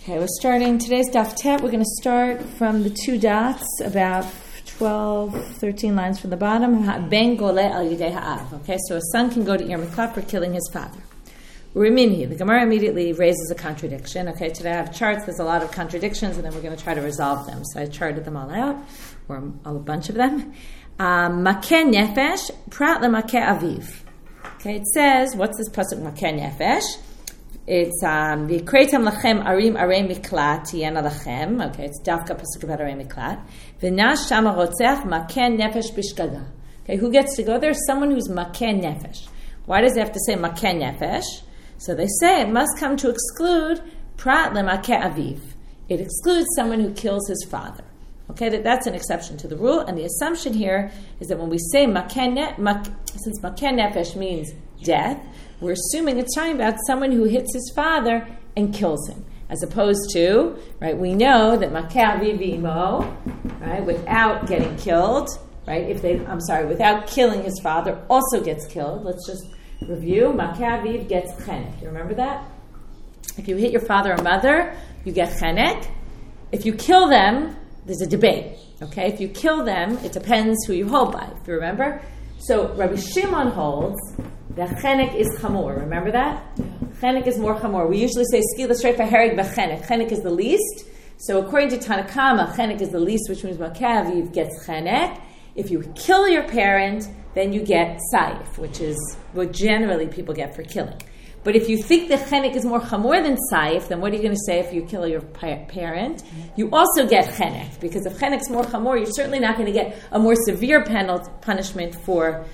Okay, we're starting today's Daf Tet. We're going to start from the two dots, about 12, 13 lines from the bottom. Ben gole al yidei ha'av. Okay, so a son can go to Ir Miklat for killing his father. Riminhi. The Gemara immediately raises a contradiction. Okay, today I have charts. There's a lot of contradictions, and then we're going to try to resolve them. So I charted them all out, or a bunch of them. Makeh nefesh prat lemakeh aviv. Okay, it says, what's this pasuk makeh nefesh? It's v'kreitam lachem arim arei miklat tiyena lachem. Okay, it's dafka pasuk about arei miklat. V'nash shama rotzech makeh nefesh bishkada. Okay, who gets to go there? Someone who's makeh nefesh. Why does it have to say makeh nefesh? So they say it must come to exclude prat lemakeh aviv. It excludes someone who kills his father. Okay, that's an exception to the rule, and the assumption here is that when we say since makeh nefesh means death, we're assuming it's talking about someone who hits his father and kills him, as opposed to, right, we know that makeh aviv imo, right, without getting killed, right, without killing his father, also gets killed. Let's just review. Makeh aviv gets chenek. You remember that? If you hit your father or mother, you get chenek. If you kill them, there's a debate. Okay, if you kill them, it depends who you hold by. If you remember, so Rabbi Shimon holds that chenek is chamor. Remember that? Yeah. Chenek is more chamor. We usually say skila straight for hereg b'chenek. Chenek is the least. So according to Tanakama, chenek is the least, which means makeh aviv gets chenek. If you kill your parent, then you get saif, which is what generally people get for killing. But if you think that chenek is more chamor than saif, then what are you going to say if you kill your parent? You also get chenek, because if chenek is more chamor, you're certainly not going to get a more severe punishment for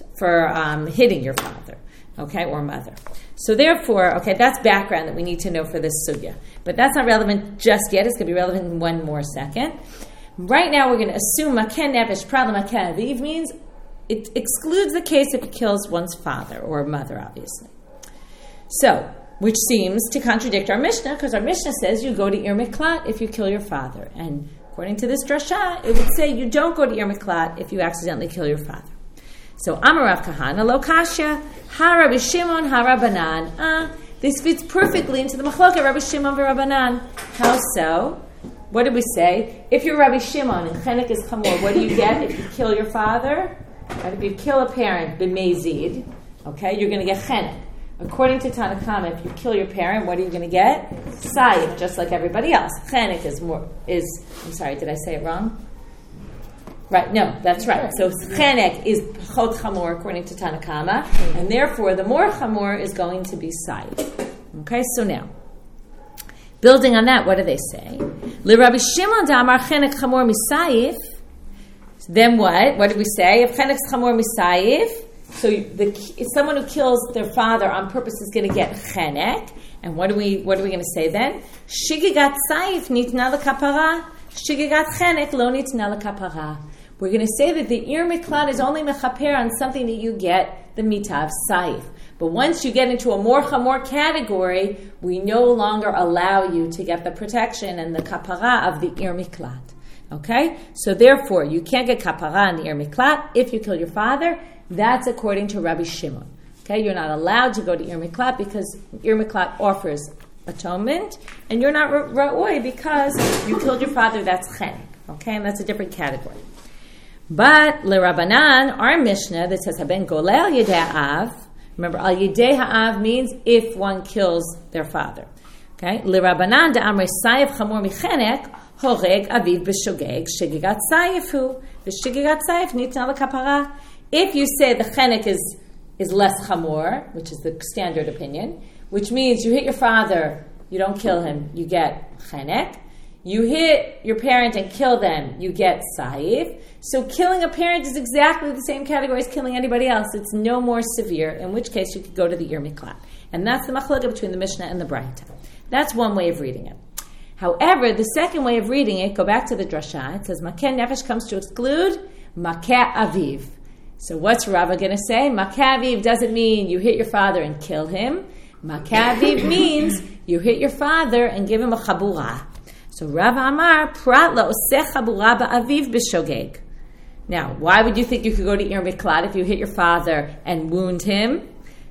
hitting your father, okay, or mother. So therefore, okay, that's background that we need to know for this sugya. But that's not relevant just yet. It's going to be relevant in one more second. Right now, we're going to assume makeh nefesh prat lemakeh aviv means it excludes the case if he kills one's father or mother, obviously. So, which seems to contradict our Mishnah, because our Mishnah says you go to Ir Miklat if you kill your father. And according to this drasha, it would say you don't go to Ir Miklat if you accidentally kill your father. So, Amar Rav Kahana, lo kasha, ha Rabbi Shimon, ha Rabbanan. This fits perfectly into the machloket Rabbi Shimon v'Rabbanan. How so? What did we say? If you're Rabbi Shimon and chenek is chamor, what do you get if you kill your father? Right? If you kill a parent, b'mezid, okay, you're going to get chenek. According to Tanakama, if you kill your parent, what are you going to get? Sayif, just like everybody else. Chenek I'm sorry, did I say it wrong? Right, no, that's right. So chenek is chot chamor according to Tanakama, and therefore the more chamor is going to be sayif. Okay, so now, building on that, what do they say? Le Rabbi Shimon damar chenek chamor misayif. Then what? What did we say? If chenek is chamor misayif, so if someone who kills their father on purpose is going to get chenek, and what are we going to say then? Shigigat sayif nitna lekapara, shigigat chenek lo nitna lekapara. We're going to say that the Ir Miklat is only mechaper on something that you get the mitav sayif. But once you get into a more chamor category, we no longer allow you to get the protection and the kapara of the Ir Miklat. Okay? So therefore, you can't get kapara in the Ir Miklat if you kill your father. That's according to Rabbi Shimon. Okay? You're not allowed to go to Ir Miklat because Ir Miklat offers atonement, and you're not ra'oi because you killed your father. That's chenek. Okay? And that's a different category. But le Rabbanan, our Mishnah that says haben goleh al yidei ha'av. Remember, al yidei ha'av means if one kills their father. Okay? Le Rabbanan da amrei sayif chamor michenek horeg aviv b'shogeg shigigat sayifu v'shigigat sayif nitna lekapara. If you say the chenek is less chamor, which is the standard opinion, which means you hit your father, you don't kill him, you get chenek. You hit your parent and kill them, you get sayif. So killing a parent is exactly the same category as killing anybody else. It's no more severe, in which case you could go to the Ir Miklat. And that's the machlokah between the Mishnah and the Braita. That's one way of reading it. However, the second way of reading it, go back to the drasha, it says makeh nefesh comes to exclude makeh aviv. So what's Rava going to say? Makeh aviv doesn't mean you hit your father and kill him. Makeh aviv means you hit your father and give him a chabura. So Rav Amar, prat la'oseh chabura ba'aviv b'shogeg. Now, why would you think you could go to Ir Miklat if you hit your father and wound him?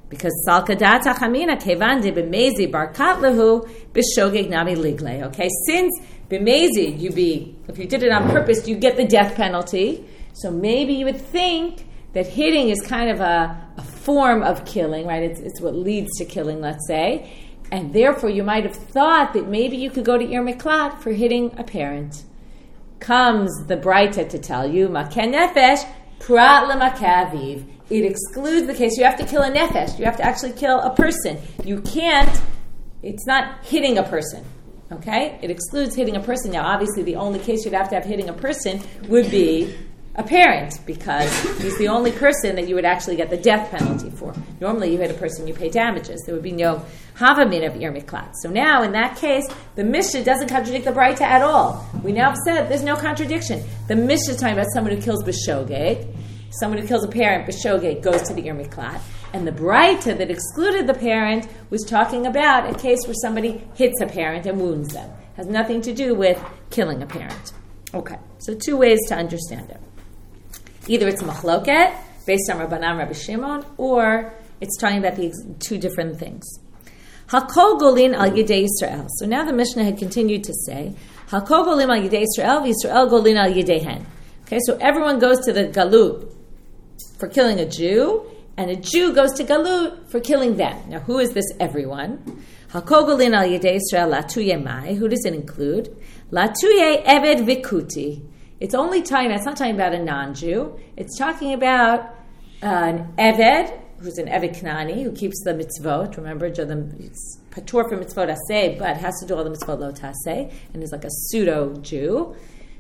Because salkadat achamina kevan de b'mezi barkat lehu b'shogeg nami ligle. Okay, since b'mezi, if you did it on purpose, you get the death penalty. So maybe you would think that hitting is kind of a form of killing, right? It's what leads to killing, let's say. And therefore, you might have thought that maybe you could go to Ir Miklat for hitting a parent. Comes the Braita to tell you, Maken nefesh, prat lemakaviv. It excludes the case. You have to kill a nefesh. You have to actually kill a person. You can't, it's not hitting a person. Okay? It excludes hitting a person. Now, obviously, the only case you'd have to have hitting a person would be a parent, because he's the only person that you would actually get the death penalty for. Normally, you hit a person, you pay damages. There would be no havamin of Ir Miklat. So now, in that case, the Mishnah doesn't contradict the Braita at all. We now have said there's no contradiction. The Mishnah is talking about someone who kills b'shogeg. Someone who kills a parent, b'shogeg, goes to the Ir Miklat. And the Braita that excluded the parent was talking about a case where somebody hits a parent and wounds them. It has nothing to do with killing a parent. Okay, so two ways to understand it. Either it's machloket, based on Rabbanan Rabbi Shimon, or it's talking about these two different things. Hakol golin al yidei Yisrael. So now the Mishnah had continued to say, Hakol golin al yidei Yisrael, v'Yisrael golin al yidei hen. Okay, so everyone goes to the galut for killing a Jew, and a Jew goes to galut for killing them. Now, who is this everyone? Hakol golin al yidei Yisrael latuye mai. Who does it include? Latuye eved vikuti. It's only talking, it's not talking about a non-Jew. It's talking about an Eved, who's an Eved Knani, who keeps the mitzvot. Remember, it's patur for mitzvot aseh, but has to do all the mitzvot lo taseh, and is like a pseudo-Jew.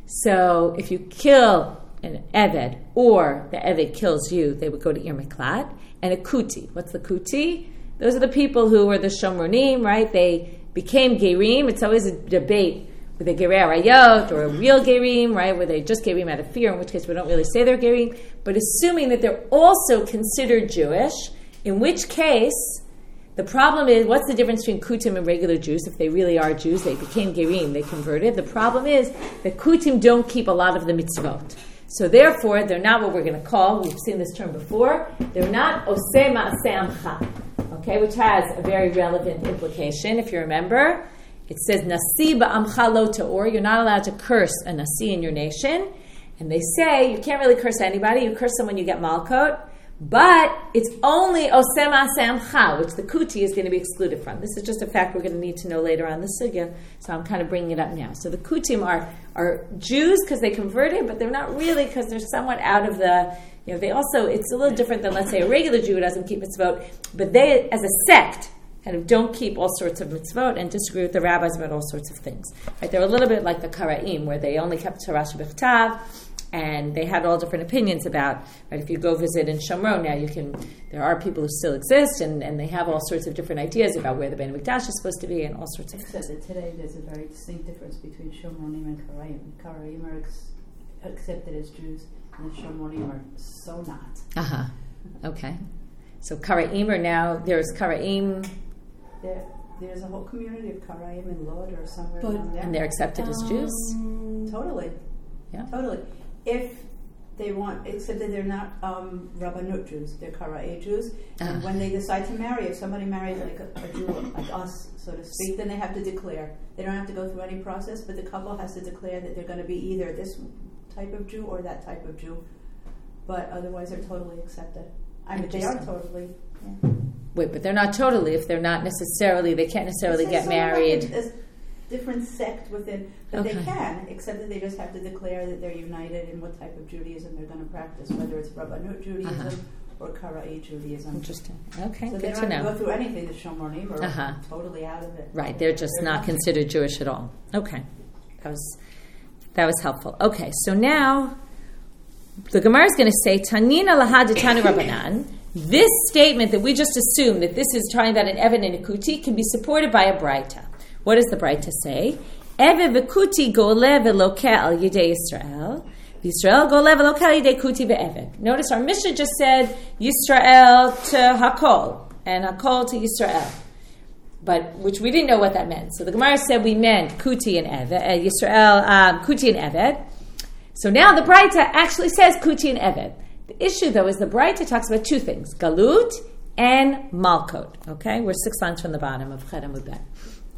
So if you kill an Eved, or the Eved kills you, they would go to Ir Miklat. And a Kuti. What's the Kuti? Those are the people who were the Shomronim, right? They became Gerim. It's always a debate with a Gerei Arayot or a real Gerim, right, where they just Gerim out of fear, in which case we don't really say they're Gerim, but assuming that they're also considered Jewish, in which case the problem is, what's the difference between Kutim and regular Jews? If they really are Jews, they became Gerim, they converted. The problem is that Kutim don't keep a lot of the mitzvot. So therefore, they're not what we're going to call, we've seen this term before, they're not Oseh Ma'aseh Amcha, okay, which has a very relevant implication, if you remember. It says, Nasi ba'amcha lo ta'or, you're not allowed to curse a Nasi in your nation. And they say, you can't really curse anybody, you curse someone, you get malkot. But it's only oseh ma'aseh amcha, which the kuti is going to be excluded from. This is just a fact we're going to need to know later on the sugya, so I'm kind of bringing it up now. So the kutim are Jews because they converted, but they're not really because they're somewhat out of the, they also, it's a little different than, let's say, a regular Jew who doesn't keep mitzvot, but they, as a sect, kind of don't keep all sorts of mitzvot and disagree with the rabbis about all sorts of things. Right? They're a little bit like the Karaim, where they only kept Torah Shebechtav, and they had all different opinions about, right, if you go visit in Shomron, now there are people who still exist, and they have all sorts of different ideas about where the Bein HaMikdash is supposed to be, and all sorts of things. Except that today there's a very distinct difference between Shomronim and Karaim. Karaim are accepted as Jews, and the Shomronim are so not. Okay. So Karaim are now, there's Karaim... There's a whole community of Karaim in Lod or somewhere around there. And they're accepted as Jews? Totally. Yeah. Totally. If they want, except that they're not Rabbanut Jews, they're Kara'i Jews. And when they decide to marry, if somebody marries like a Jew, like us, so to speak, then they have to declare. They don't have to go through any process, but the couple has to declare that they're going to be either this type of Jew or that type of Jew. But otherwise, they're totally accepted. I mean, they are totally... Yeah. Wait, but they're not totally, if they're not necessarily, they can't necessarily get married. Like a different sect within, but they can, except that they just have to declare that they're united in what type of Judaism they're going to practice, whether it's Rabbanut Judaism or Kara'i Judaism. Interesting. Okay, so good to know. they don't have to go through anything, the Shomronim are totally out of it. Right, they're just not considered Jewish at all. Okay, that was helpful. Okay, so now the Gemara is going to say, Tanina laha d'tanu Rabbanan. This statement that we just assumed that this is talking about an Eved and a Kuti can be supported by a Braita. What does the Braita say? Eved v'Kuti goleh v'lokeh al yidei Yisrael. Yisrael goleh v'lokeh al yidei Kuti v'Eved. Notice our Mishnah just said Yisrael to Hakol and Hakol to Yisrael, but which we didn't know what that meant. So the Gemara said we meant Kuti and Eved, Yisrael, Kuti and Eved. So now the Braita actually says Kuti and Eved. The issue, though, is the Braita talks about two things, Galut and malkot. Okay, we're 6 lines from the bottom of Chet Amud Bet.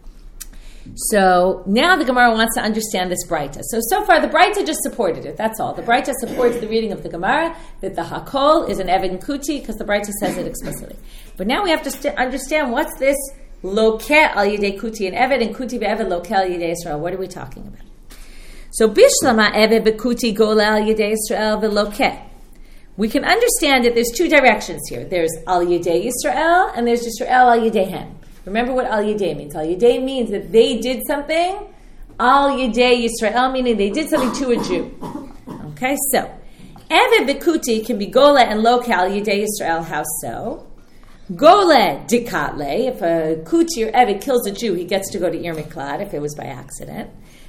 So now the Gemara wants to understand this Breita. So far the Breita just supported it. That's all. The Breita supports the reading of the Gemara that the Hakol is an Eved and Kuti because the Breita says it explicitly. But now we have to understand what's this Lokeh al Yidei Kuti and Eved and Kuti ve'Eved Lokeh al Yidei Israel. What are we talking about? So Bishlama Eved ve'Kuti Gole al Yidei Israel ve'Lokeh. We can understand that there's 2 directions here. There's al Yidei Israel and there's Yisrael al Yideihem. Remember what Al Yidei means. Al Yidei means that they did something. Al Yidei Yisrael meaning they did something to a Jew. Okay, so Eved v'Kuti can be Gole and Lokeh al Yidei Yisrael. How so? Gole dikatle. If a Kuti or Eved kills a Jew, he gets to go to Ir Miklad if it was by accident.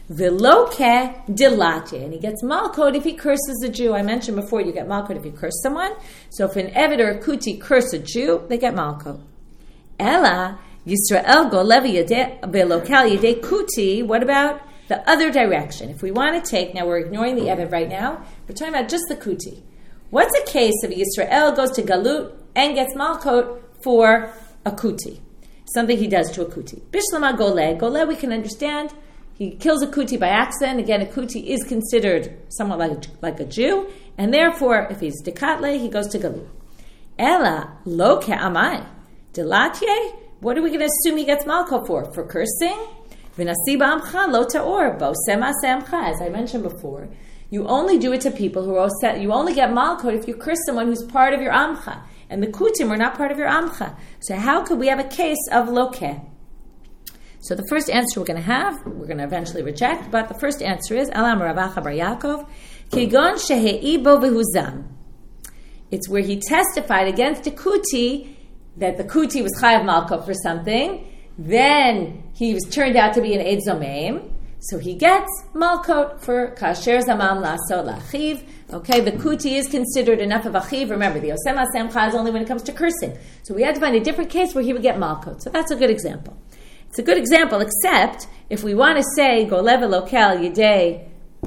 V'Lokeh dilate, and he gets malkot if he curses a Jew. I mentioned before you get malkot if you curse someone. So if an Eved or a Kuti curse a Jew, they get malkot. Ella Yisrael go levi belokal yedei kuti. What about the other direction? If we want to take, now we're ignoring the Eved right now, we're talking about just the kuti. What's a case if Yisrael goes to Galut and gets malkot for a kuti? Something he does to a kuti. Bishlama gole we can understand. He kills a kuti by accident. Again, a kuti is considered somewhat like a Jew, and therefore, if he's dekatle, he goes to Galut. Ella lo ke'amai dilatye. What are we going to assume he gets malkot for? For cursing? V'nasi ba'amcha lo ta'or bo sema se'amcha. As I mentioned before, you only do it to people who are set. You only get malkot if you curse someone who's part of your amcha. And the kutim are not part of your amcha. So how could we have a case of lokeh? So the first answer we're going to eventually reject, but the first answer is, Alam Ravacha Bar Yaakov, Kigon shehe'ibo v'huzam. It's where he testified against a kuti that the kuti was chayav malkot for something, then he was turned out to be an eid zomeim, so he gets malkot for kasher zamam laso lachiv. Okay, the kuti is considered enough of a chiv. Remember, the osem hasemcha is only when it comes to cursing. So we had to find a different case where he would get malkot. So that's a good example. It's a good example, except if we want to say go level lokal yedei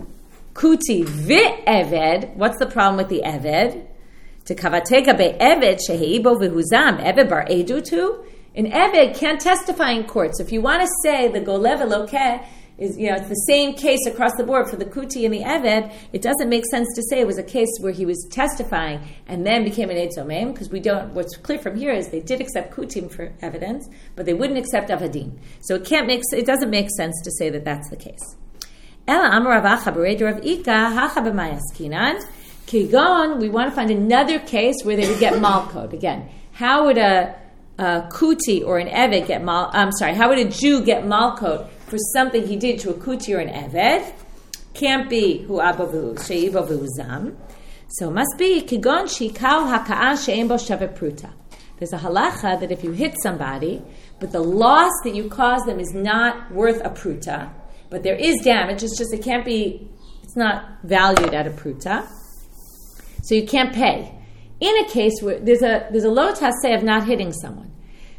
kuti ve'eved, what's the problem with the eved? To kavateka be'eved sheheibo v'huzam, eved bar edutu. An eved can't testify in court. So if you want to say the goleva lokeh is, it's the same case across the board for the kuti and the eved, it doesn't make sense to say it was a case where he was testifying and then became an eid zomeim, because what's clear from here is they did accept kutim for evidence, but they wouldn't accept avadim. So it doesn't make sense to say that that's the case. Ela amar Rav Acha b'reider Rav Ika hacha b'mayaskinan. Kigon, we want to find another case where they would get malkot. Again, how would a kuti or an eved get how would a Jew get malkot for something he did to a kuti or an eved? Can't be hu abavu sheibo v'uzam. So must be kigon shikal haka'a she'en bo shave pruta. There's a halacha that if you hit somebody, but the loss that you cause them is not worth a pruta, but there is damage. It's just it's not valued at a pruta. So you can't pay. In a case where there's a lo taseh of not hitting someone.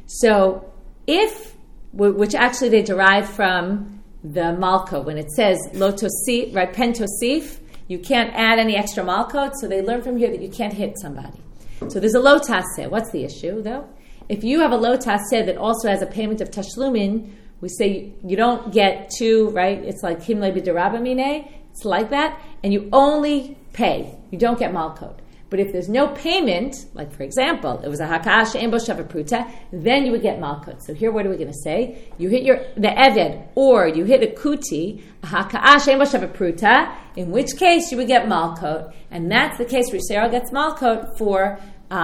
So which actually they derive from the malkot, when it says lo tosif, right, pen tosif, you can't add any extra malkot, so they learn from here that you can't hit somebody. So there's a lo taseh. What's the issue, though? If you have a lo taseh that also has a payment of tashlumin, we say you don't get two, right? It's like himle b'derabamine. It's like that, and you only pay. You don't get malkot. But if there's no payment, like for example, it was a haka'a she'en bo shava pruta, then you would get malkot. So here, what are we going to say? You hit the eved, or you hit a kuti, a haka'a she'en bo shava pruta, in which case you would get malkot, and that's the case where Yisrael gets malkot for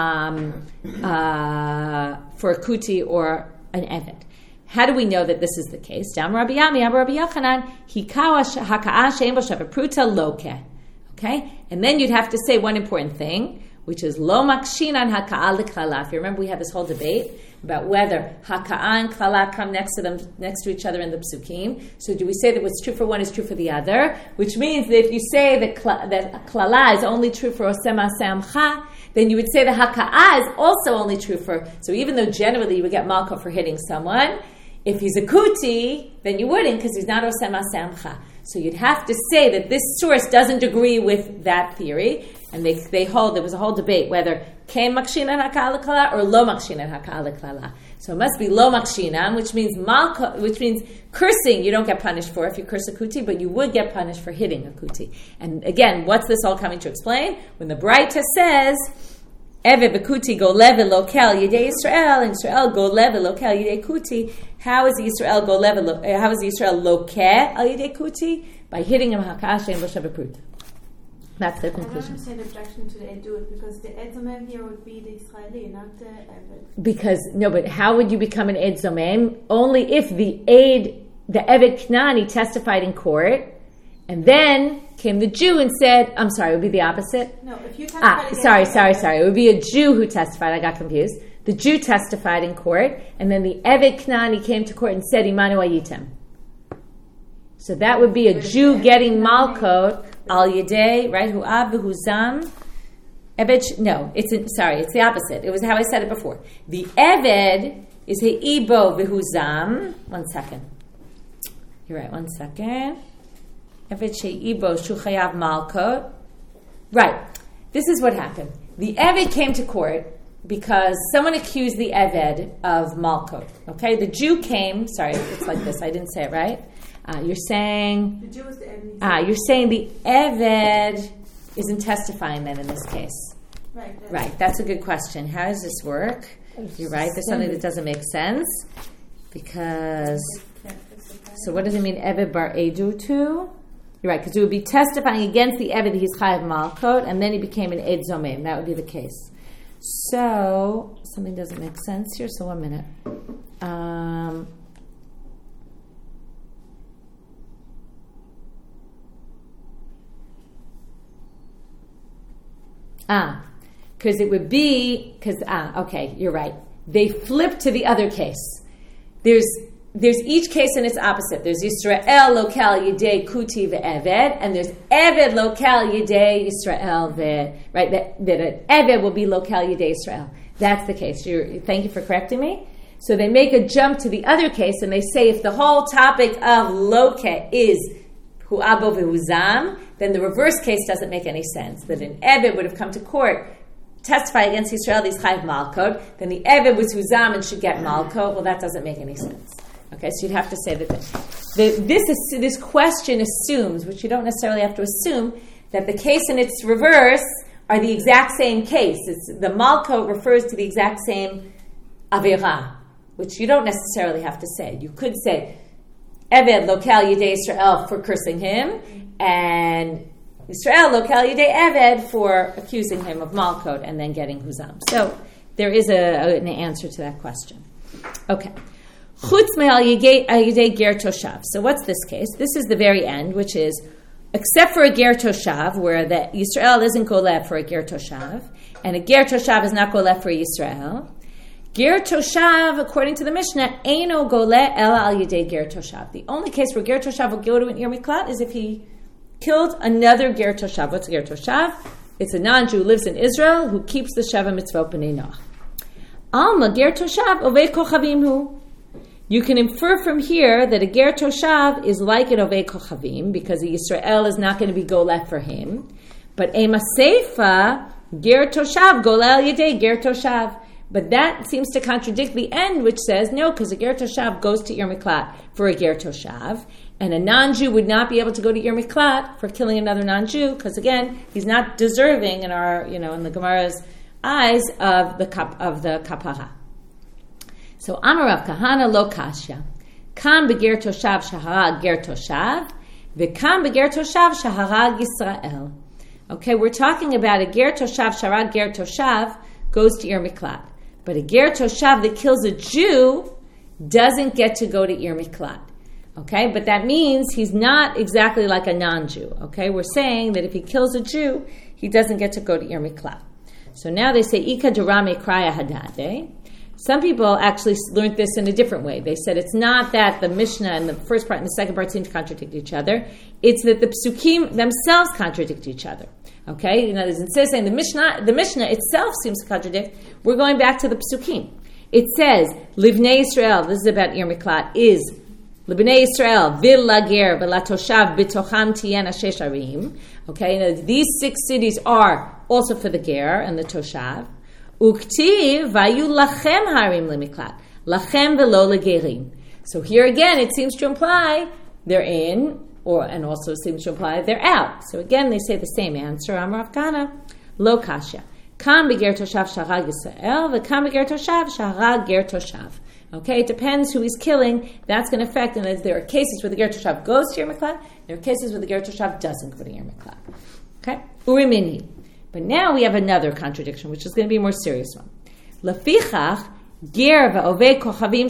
a kuti or an eved. How do we know that this is the case? Dam Rabbi Yami, Rabbi Yochanan, hikawa haka'a she'en bo shava pruta lokeh. Okay? And then you'd have to say one important thing, which is lo makshinan haka'al l'klala. If you remember, we had this whole debate about whether haka'ah and klala come next to each other in the psukim. So do we say that what's true for one is true for the other? Which means that if you say that klala is only true for osema samcha, then you would say the haka'ah is also only true for. So even though generally you would get malka for hitting someone, if he's a kuti, then you wouldn't, because he's not osema samcha. So you'd have to say that this source doesn't agree with that theory. And they hold, there was a whole debate whether Ken Makshinan Haka'al Klala or Lo Makshinan Haka'al Klala. So it must be Lo Makshinan, which means cursing you don't get punished for if you curse a kuti, but you would get punished for hitting a kuti. And again, what's this all coming to explain? When the Braita says, Eve bekuti go leve lokel yidei Yisrael, and Israel go leve lokel yidei kuti, how is Israel go leve, how is Israel loke al yidei kuti? By hitting him hakash and v'shav. That's the conclusion. I don't understand the objection to the Edut, because the Ed Zomem here would be the Israeli, not the Eved. Because, no, but how would you become an Ed Zomem? Only if the Eved Knani testified in court, and then came the Jew and said, I'm sorry, it would be the opposite? No, if you testified sorry. It would be a Jew who testified. I got confused. The Jew testified in court, and then the Eved Knani came to court and said, Imanu Ayitem. So that would be a Jew getting Malkot, Al Yedei, right? Hu'ab v'huzam. It's the opposite. It was how I said it before. The Eved is He'ibo v'huzam. 1 second. You're right, 1 second. Eved She'ibo Shuchayav Malkot. Right. This is what happened. The Eved came to court because someone accused the Eved of Malkot. Okay? The Jew came. Sorry, it's like this. I didn't say it right. You're saying the Jew is the Eved. You're saying the Eved isn't testifying then in this case. Right. That's a good question. How does this work? You're right. There's something that doesn't make sense because. So what does it mean? Eved bar edu to? You're right, because it would be testifying against the Eved that he's chayav malkot, and then he became an Ed Zomem. That would be the case. So something doesn't make sense here. So 1 minute. Because it would be, okay, you're right. They flip to the other case. There's each case in its opposite. There's Yisrael lokal yidei kuti ve'eved, and there's Eved lokal yidei Yisrael right? That an Eved will be lokal yidei Yisrael. That's the case. Thank you for correcting me. So they make a jump to the other case, and they say if the whole topic of loke is hu'abo ve'huzam, then the reverse case doesn't make any sense. That an Eved would have come to court, testify against Yisrael, he's chayav malkot, then the Eved was huzam and should get malkot. Well, that doesn't make any sense. Okay, so you'd have to say that this question assumes, which you don't necessarily have to assume, that the case and its reverse are the exact same case. The malkot refers to the exact same avera, which you don't necessarily have to say. You could say Eved lokal yidei Yisrael for cursing him, and Yisrael lokal yidei Eved for accusing him of malkot and then getting huzam. So there is an answer to that question. Okay. Chutz me'al yidei ger toshav. So what's this case? This is the very end, which is, except for a ger toshav, where the Yisrael isn't golef for a ger toshav, and a ger toshav is not golef for Yisrael. Ger toshav, according to the Mishnah, eino goleh ela al yidei ger toshav. The only case where ger toshav will go to an ir miklat is if he killed another ger toshav. What's a ger toshav? It's a non-Jew who lives in Israel who keeps the Sheva mitzvot b'nei Noach. Alma ger toshav ovei kochavim hu. You can infer from here that a ger toshav is like an ovei kochavim because Yisrael is not going to be golef for him. But ema seifa ger toshav golel yidei ger toshav. But that seems to contradict the end, which says no, because a ger toshav goes to ir miklat for a ger toshav, and a non-Jew would not be able to go to ir miklat for killing another non-Jew because again, he's not deserving in our, in the Gemara's eyes of the kapara. So Amar Rav Kahana lo kasha. Kan beger toshav shahara ger toshav, v'kan beger toshav shahara Yisrael. Okay, we're talking about a ger toshav shahara ger toshav goes to ir miklat, but a ger toshav that kills a Jew doesn't get to go to ir miklat. Okay, but that means he's not exactly like a non-Jew. Okay, we're saying that if he kills a Jew, he doesn't get to go to ir miklat. So now they say ika derame kraya hadade. Some people actually learned this in a different way. They said it's not that the Mishnah and the first part and the second part seem to contradict each other. It's that the psukim themselves contradict each other. Okay? Instead of saying the Mishnah itself seems to contradict, we're going back to the psukim. It says, Livnei Yisrael, this is about Ir Miklat, is Livnei Yisrael, vil lager, velatoshav bitocham tiyena shesh arim. Okay? These 6 cities are also for the ger and the toshav. Uktiv vayu lachem harim lemiklat, lachem velo legerim. So here again, it seems to imply they're in, and also seems to imply they're out. So again, they say the same answer. Amar Rav Kana, lo kasha. Kam beger toshav sharag Yisrael, v'kam beger toshav sharag ger toshav. Okay, it depends who he's killing. That's going to affect, and there are cases where the ger toshav goes to Yer Miklat. There are cases where the ger toshav doesn't go to Yer Miklat. Okay, urimini. But now we have another contradiction, which is going to be a more serious one. Lefichach ger va'ovei kochavim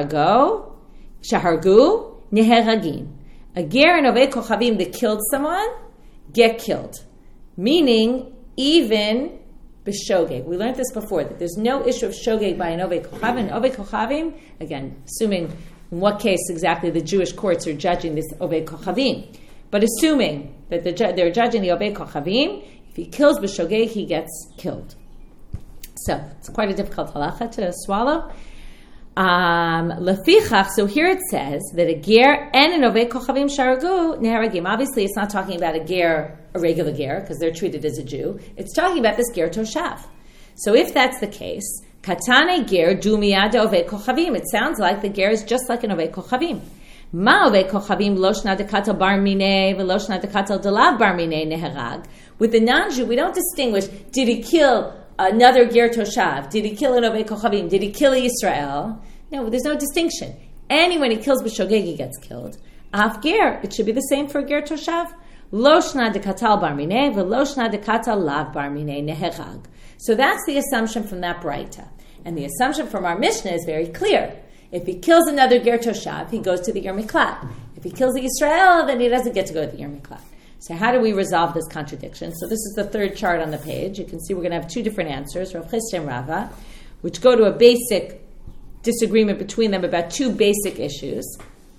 shahargu neheragin. A ger and ovei kochavim that killed someone get killed, meaning even b'shogeg. We learned this before, that there's no issue of shogeg by an ovei kochavim. Ovei kochavim, again, assuming in what case exactly the Jewish courts are judging this ovei kochavim, but assuming that they're judging the ovei kochavim, if he kills b'shogeg, he gets killed. So it's quite a difficult halacha to swallow. Lefichach, so here it says that a ger and an ovei kochavim sharagu neharagim. Obviously, it's not talking about a regular ger, because they're treated as a Jew. It's talking about this ger toshav. So if that's the case, katane ger du miyad ovei kochavim. It sounds like the ger is just like an ovei kochavim. Ma ovei kochavim lo shna dekatal bar minei v'lo shna dekatal delav bar minei neharag. With the non-Jew, we don't distinguish, did he kill another ger toshav? Did he kill an ovei kochavim? Did he kill Yisrael? No, there's no distinction. When he kills b'shogeg, he gets killed. Af ger, it should be the same for ger toshav. Lo shna dekatal bar minei v'lo shna dekatal lav bar minei neherag. So that's the assumption from that Braita. And the assumption from our Mishnah is very clear. If he kills another ger toshav, he goes to the Yer Miklat. If he kills the Yisrael, then he doesn't get to go to the Yer Miklat. So how do we resolve this contradiction? So this is the third chart on the page. You can see we're going to have two different answers, Rav Chisda and Rava, which go to a basic disagreement between them about two basic issues.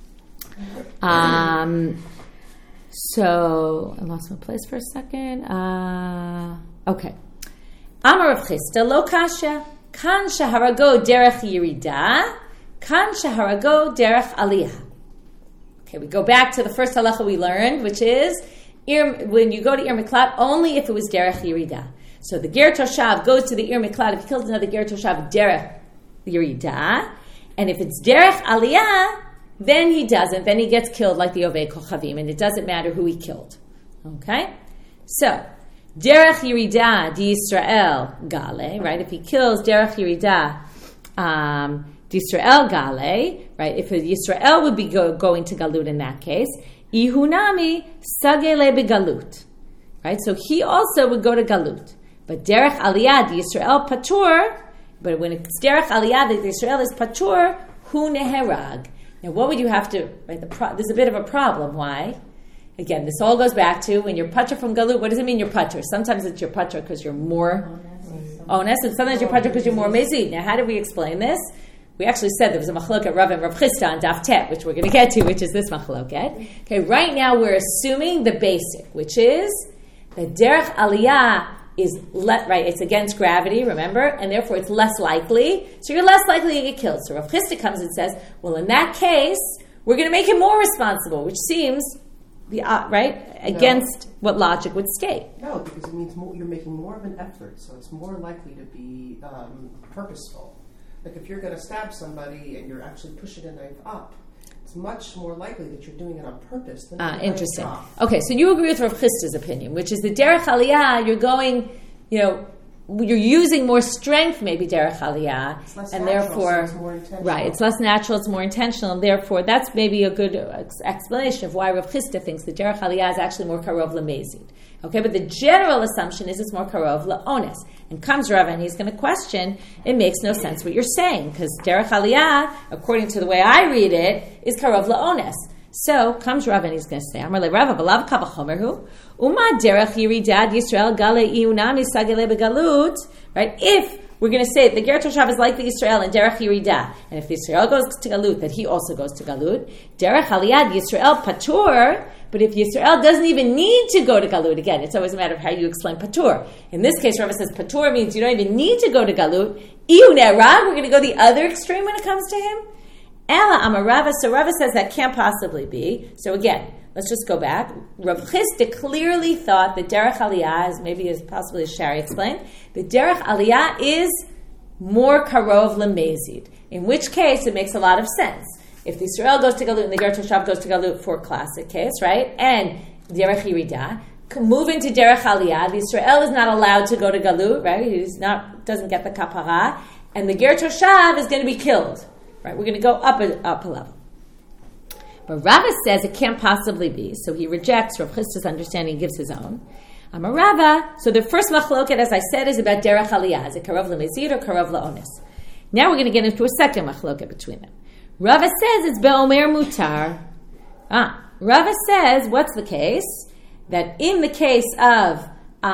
So I lost my place for a second. Okay. Amar Rav Chisda lo kasha kan shaharago derech yirida kan shaharago derech aliyah. Okay, we go back to the first halacha we learned, which is when you go to Yer Miklat, only if it was derech yirida. So the ger toshav goes to the Yer Miklat if he kills another ger toshav derech yirida, and if it's derech aliyah, then he doesn't. Then he gets killed like the ovei kochavim, and it doesn't matter who he killed. Okay, so derech yirida di Yisrael gale, right? If he kills derech yirida di Yisrael gale, right? If Yisrael would be going to galut in that case, ihunami sagele begalut, right? So he also would go to galut, but derech aliyah di Yisrael patur. But when it's derech aliyah that Yisrael is patur, hu neherag. Now, what would you have to? Right, there's a bit of a problem. Why? Again, this all goes back to when you're patur from galut. What does it mean you're patur? Sometimes it's you're patur because you're more onus, and sometimes you're patur because you're more mezid. Now, how do we explain this? We actually said there was a machloket Rav and Rav Chisda on Daf Tet, which we're going to get to, which is this machloket. Okay, right now we're assuming the basic, which is that derech aliyah is right. It's against gravity, remember, and therefore it's less likely. So you're less likely to get killed. So Rav Chisda comes and says, well, in that case, we're going to make him more responsible, which seems against what logic would state. No, because it means you're making more of an effort, so it's more likely to be purposeful. Like if you're going to stab somebody and you're actually pushing a knife up, it's much more likely that you're doing it on purpose than interesting. Okay, so you agree with Rav Chisda's opinion, which is the derech aliyah, you're going, you're using more strength, maybe derech aliyah, and therefore, so it's more right, it's less natural, it's more intentional, and therefore that's maybe a good explanation of why Rav Chisda thinks the derech aliyah is actually more karov lemezid. Okay, but the general assumption is it's more karov laonis. And comes Rav and he's going to question, it makes no sense what you're saying, because derech aliyah, according to the way I read it, is karov laonis. So comes Rav and he's going to say, Amar le Rav v'lav kavachomerhu, uma derech yiridad Yisrael gale iunami sagele begalut. Right? If we're going to say that the ger toshav is like the Yisrael and derech yiridah, and if the Yisrael goes to galut, that he also goes to galut. Derech aliyah Yisrael patur. But if Yisrael doesn't even need to go to galut, again, it's always a matter of how you explain patur. In this case, Rav says patur means you don't even need to go to galut. Iu nerag, we're going to go the other extreme when it comes to him. Ela Amar Rava, so Rava says that can't possibly be. So again, let's just go back. Rav Chisda clearly thought that Derech Aliyah, as possibly as Shari explained, the Derech Aliyah is more karov lemezid. In which case, it makes a lot of sense. If the Yisrael goes to Galut and the Ger Toshav goes to Galut for a classic case, right? And Derech Yirida, moving to Derech Aliyah, the Yisrael is not allowed to go to Galut, right? Doesn't get the kapara, and the Ger Toshav is going to be killed, right? We're going to go up a level. But Rava says it can't possibly be, so he rejects Rav Chisda's understanding, gives his own. Amar Rava, so the first machloket, as I said, is about Derech Aliyah. Is it karov lemezid or karov laonis? Now we're going to get into a second machloket between them. Rava says it's be'omer mutar. Rava says, what's the case? That in the case of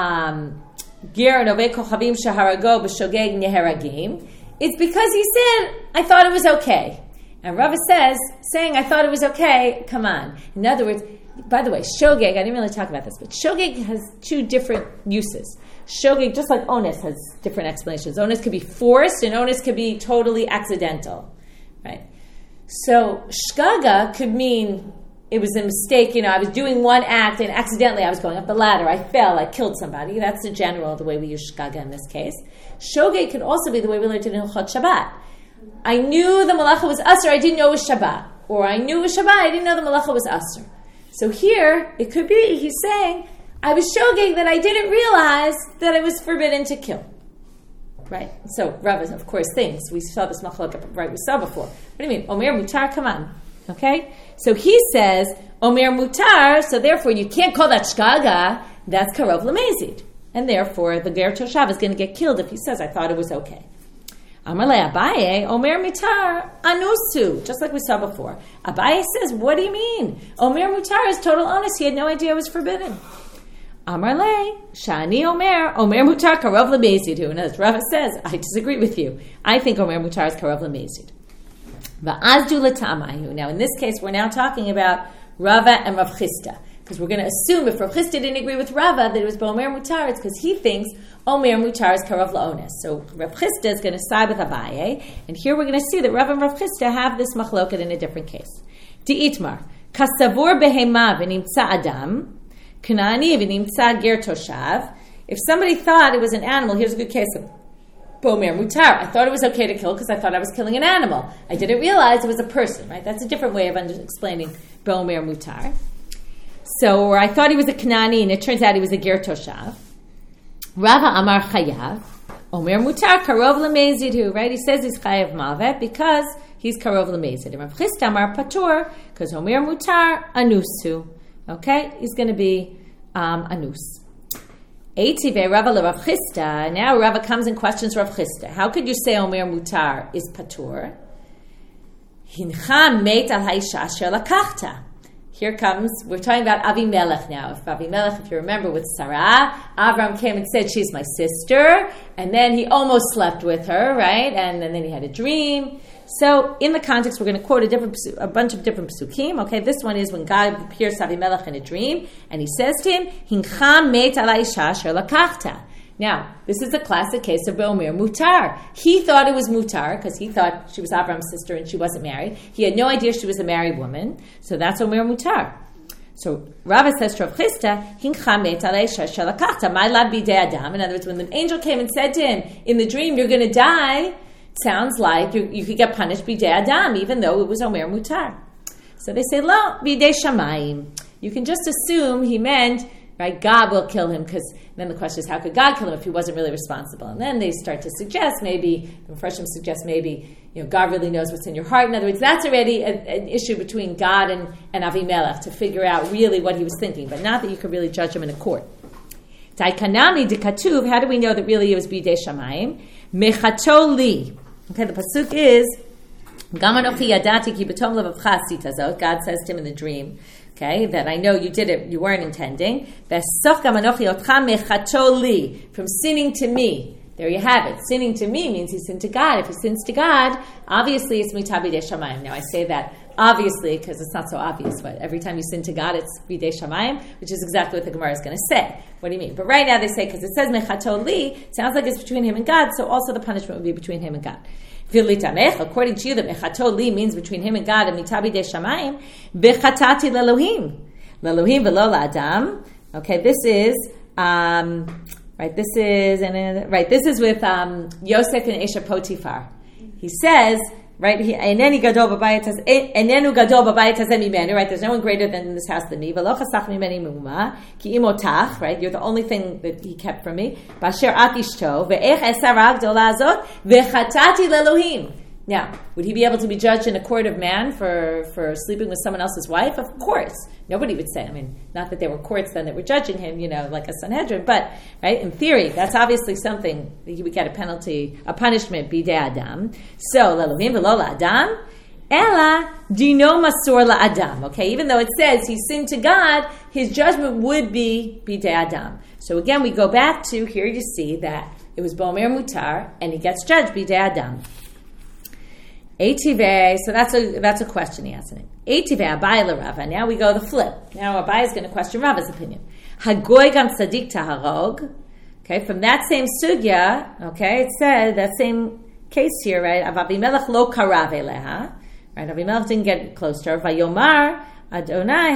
Ger Novei Kochavim Shaharago B'Shogeg Neheragim, it's because he said, I thought it was okay. And Rava says, saying I thought it was okay, come on. In other words, by the way, Shogeg, I didn't really talk about this, but Shogeg has two different uses. Shogeg, just like Ones, has different explanations. Ones could be forced, and Ones could be totally accidental, right? So Shgaga could mean it was a mistake. I was doing one act, and accidentally I was going up the ladder. I fell. I killed somebody. That's the general, the way we use Shgaga in this case. Shogeg could also be the way we learned it in Hilchot Shabbat. I knew the malacha was asur, I didn't know it was Shabbat. Or I knew it was Shabbat, I didn't know the malacha was asur. So here, it could be, he's saying, I was shogeg that I didn't realize that it was forbidden to kill. Right? So Rav, of course, thinks, we saw this machlok, right, we saw before. What do you mean? Omer mutar, come on. Okay? So he says, Omer mutar, so therefore you can't call that shgaga, that's karov lemezid. And therefore, the Ger Toshav is going to get killed if he says, I thought it was okay. Amalei Abaye, Omer Mutar Anusu, just like we saw before. Abaye says, what do you mean? Omer Mutar is total onus. He had no idea it was forbidden. Amalei, Shani Omer Mutar Karov Lemezid. And as Rava says, I disagree with you. I think Omer Mutar is Karov Lemezid. Va'azdu l'ta'amayu. Now in this case, we're now talking about Rava and Rav Chisda. Because we're going to assume if Rav Chisda didn't agree with Rava that it was Omer Mutar, it's because he thinks Omer Mutar is Karov La'ones. So Rav Chisda is going to side with Abaye, and here we're going to see that Rav and Rav Chisda have this machloket in a different case. Di'itmar, Kasavur behema v'nimtza adam, Kanani v'nimtza ger toshav. If somebody thought it was an animal, here's a good case of Omer Mutar. I thought it was okay to kill because I thought I was killing an animal. I didn't realize it was a person, right? That's a different way of explaining Omer Mutar. So, or I thought he was a Kanani, and it turns out he was a Ger Toshav. Rava Amar Chayav, Omer Mutar Karov Lemezidhu, right? He says he's Chayav Mavet because he's Karov Lemezid. And Rav Chisda Amar Patur, because Omer Mutar Anusu. Okay? He's going to be Anus. Eitive Rava LeRav Chisda. Now Rava comes and questions Rav Chisda. How could you say Omer Mutar is Patur? Hincha meit al haisha asher lakachta. Here comes, we're talking about Avimelech now. If you remember with Sarah, Avram came and said, she's my sister, and then he almost slept with her, right? And then he had a dream. So in the context, we're going to quote a bunch of different psukim. Okay, this one is when God appears to Avimelech in a dream, and he says to him, Hincha meit ala isha asher lakachta. Now, this is a classic case of Omer Mutar. He thought it was Mutar because he thought she was Avram's sister and she wasn't married. He had no idea she was a married woman. So that's Omer Mutar. So Rava says to Rav Chisda, Hincha met alei shalakachta, my lad bidei adam. In other words, when the angel came and said to him, in the dream, you're going to die, it sounds like you could get punished bidei adam, even though it was Omer Mutar. So they say, lo, bidei shamayim. You can just assume he meant, right, God will kill him, because then the question is, how could God kill him if he wasn't really responsible? And then they start to suggest maybe, the Mepharshim suggest maybe, God really knows what's in your heart. In other words, that's already an issue between God and Avimelech to figure out really what he was thinking, but not that you could really judge him in a court. Taikanami de Katuv, how do we know that really it was Bidei Shamayim? Mechato li. Okay, the pasuk is, Gam anochi yadati ki b'tom levavcha asita zot. God says to him in the dream, okay, that I know you did it, you weren't intending. From sinning to me. There you have it. Sinning to me means he sinned to God. If he sins to God, obviously it's mita bidei shamayim. Now I say that obviously because it's not so obvious, but every time you sin to God, it's bidei shamayim, which is exactly what the Gemara is going to say. What do you mean? But right now they say, because it says mechato li, it sounds like it's between him and God, so also the punishment would be between him and God. According to you, the mechato li means between him and God, and mitabi de shamayim, bechatati lelohim. Lelohim velo la'adam. Okay, this is, this is with Yosef and Esha Potiphar. He says, right, enenu gadol b'bayit hazeh mimenu, right, there's no one greater than in this house than me, v'lo chasach mimeni me'uma, ki imotach, right, you're the only thing that he kept from me, b'asher at ishto, ve'ech esara gdola azot, ve'chatati lelohim. Now, would he be able to be judged in a court of man for sleeping with someone else's wife? Of course. Nobody would say, not that there were courts then that were judging him, like a Sanhedrin, but, right, in theory, that's obviously something that he would get a punishment, bidei adam. So, lelohim v'lo la'adam, ela dino masor la'adam. Okay, even though it says he sinned to God, his judgment would be bidei adam. So again, we go back to, here you see that it was bo'omer mutar, and he gets judged bidei adam. Eitive, so that's a question he asked. Eitive Abai l'Rava. Now we go the flip. Now Abai is going to question Rava's opinion. Hagoy gam tzadik taharog. Okay, from that same sugya. Okay, it said that same case here, right? Avimelech lo karav eleha. Right, Avimelech didn't get close to her. Vayomar Adonai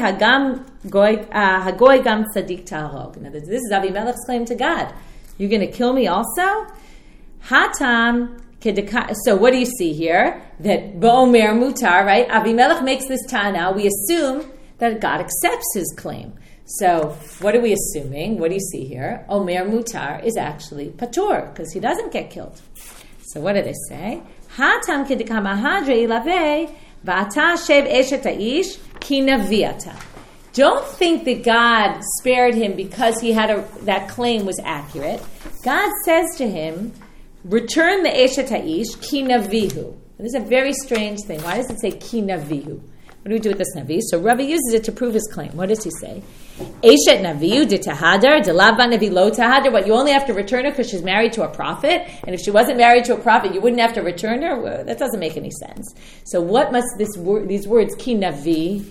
hagoy gam tzadik taharog. Now this is Avimelech's claim to God. You're going to kill me also? Hatam. So what do you see here? That bo'omer mutar, right? Avimelech makes this ta'ana. We assume that God accepts his claim. So what are we assuming? What do you see here? Omer mutar is actually patur, because he doesn't get killed. So what do they say? Hatam kedekama hadre ilave va'ata shev eshet ha'ish ki naviata. Don't think that God spared him because he had that claim was accurate. God says to him, return the Eshet Ha'ish, ki navihu. This is a very strange thing. Why does it say ki navihu? What do we do with this navi? So Rabbi uses it to prove his claim. What does he say? Eshet navihu de tahadar, de lava navi lo tahadar. What, you only have to return her because she's married to a prophet? And if she wasn't married to a prophet, you wouldn't have to return her? Well, that doesn't make any sense. So what must these words, ki navihu,